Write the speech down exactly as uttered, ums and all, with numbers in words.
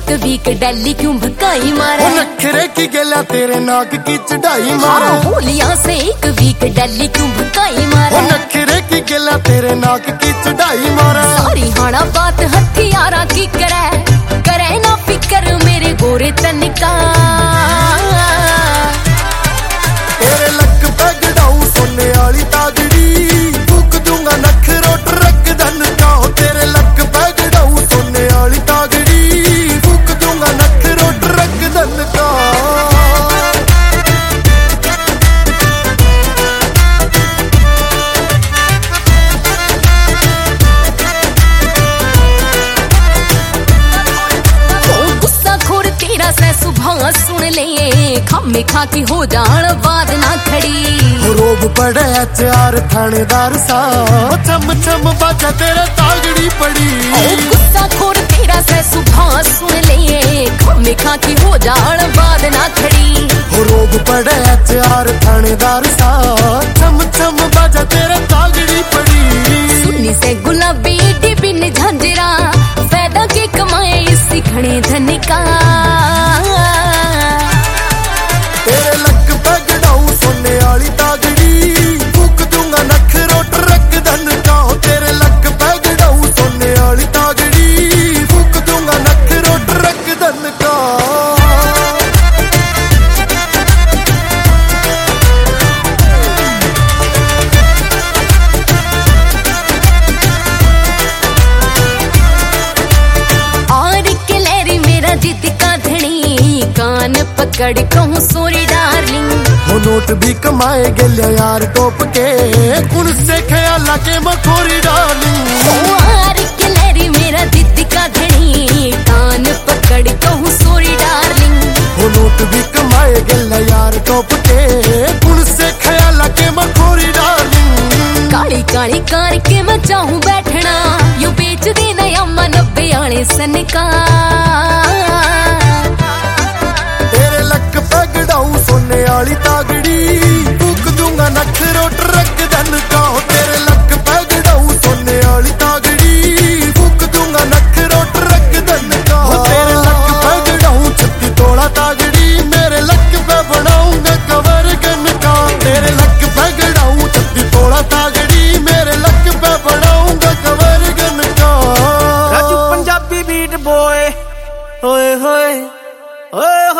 एक वीक दिल्ली क्यों भकाई मारा, नखरे की गला तेरे नाक की चढ़ाई मारा। होलिया से एक वीक दिल्ली क्यों भकाई मारा, नखरे की गला तेरे नाक की चढ़ाई मारा। सारी हाना बात हथियारा की करे, करे ना फिकर मेरे गोरे तनिका। तेरे लक पे गड़ाऊ सोने वाली तागड़ी, फूक दूंगा नखरो ट्रक धन का। तेरे लक पे गड़ाऊ सोने वाली तागड़ी, फूक दूंगा नखरो ट्रक धन का। सुबह सुन ले खामे खा की हो जान बाद ना खड़ी। रोब पड़े चार थानेदार सा, चम चम बाजा तेरे तागड़ी पड़ी। गुस्सा खोर तेरा से सुबह सुन ले खामे खा की हो जान बाद ना खड़ी। रोब पड़े चार थानेदार सा, चम चम बाजा तेरे तागड़ी पड़ी। सुन्नी से गुलाबी डिबिन झांझरा, फायदा के कमाए इसी घने धन का। तेरे लक पे गड़ाऊ सोने वाली तागड़ी, फूक दूंगा नखरो ट्रक धन का। तेरे लक पे गड़ाऊ सोने वाली तागड़ी, फूक दूंगा नखरो ट्रक धन का। और के लेरी मेरा जिद का धनी, कान पकड़ कहूँ सोरी डार्लिंग। वो नोट भी कमाए गले यार टोप के, कुण से ख्याल के मखोरी डार्लिंग। और के लेरी मेरा जिद का धनी, कान पकड़ कहूँ सोरी डार्लिंग। वो नोट भी कमाए गले यार टोप के, कुण से ख्याल के मखोरी डार्लिंग। काली काली कार के मैं चाहूँ बैठना, यू बेच देना अम्मा नब्बे आने सन का। तेरे लक पे गड़ाऊ सोने वाली तागड़ी, फूक दूंगा नखरो ट्रक धन का। तेरे लक पे गड़ाऊ सोने वाली तागड़ी, फूक दूंगा नखरो ट्रक धन का। तेरे लक पे गड़ाऊ छत्ती तोड़ा तागड़ी, मेरे लक पे बनाऊंगा कवर गन का। तेरे लक पे गड़ाऊ छत्ती तोड़ा तागड़ी, मेरे लक पे बनाऊंगा कवर गन का। राजू पंजाबी बीट बॉय, ओए होए ओए